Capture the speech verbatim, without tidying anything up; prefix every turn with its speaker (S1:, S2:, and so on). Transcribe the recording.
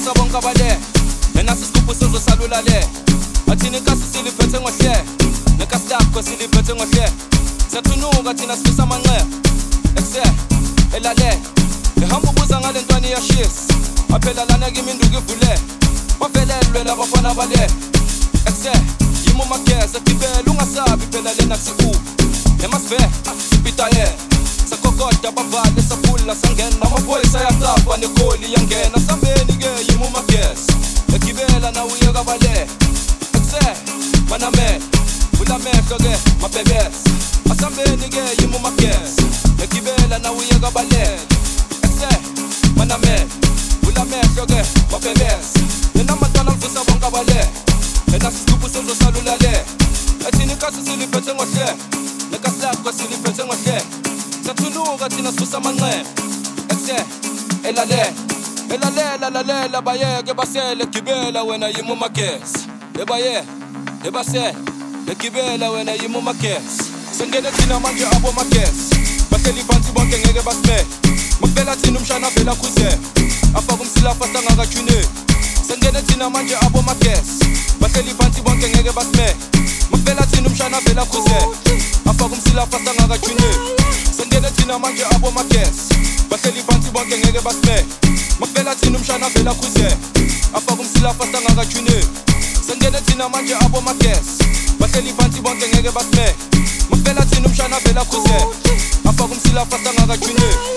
S1: vusa bonke abale enasi isigubhu sizosalula le athina inkasi siliphethe ngohle nekasi lakho siliphethe ngohle sethunuka thina sifisa amanqeba ekuse elale ehamba ubuza ngale ntwana iyashisa aphela lana kimi induku ivule bavelelwe labafana bale ekuse yimo mageza gibela ungasabi phela lena kusiku emasve sipitaye sakokoda bavale sapula sangena amaboys ayaqapha negoli yangena sambeni ke yimo mageza egibela na uyeka bale ekuse maname ulamehlo ke mabebes asambeni ke yimo mageza egibela na uyeka bale ekuse maname ulamehlo ke mabebes nina matala mvusa bonke bale ena sisigubhu sizosalula le athina inkasi siliphethe ngohle nekasi lakho siliphethe ngohle sethunuka thina sivusa amanqeba ekuse elale elalela lalela bayeke basele gibela wena yimo magesi ebaye ebase egibela wena yimo magesi sengene thina manje abo magesi bahleli phansi bonke ngeke basime makuvela thina umshana vela khuze afaka umsila fasta ngakajune sengene thina manje abo magesi bahleli phansi bonke ngeke basime makuvela thina umshana vela khuze afaka umsila fasta ngakajune sengene thina manje abo magesi bahleli phansi bonke ngeke basime makuvela thina umshana vela khuze afaka umsila fasta ngakajune sengene thina manje abo magesi bahleli phansi bonke ngeke basime makuvela thina umshana vela khuze afaka umsila fasta ngakajune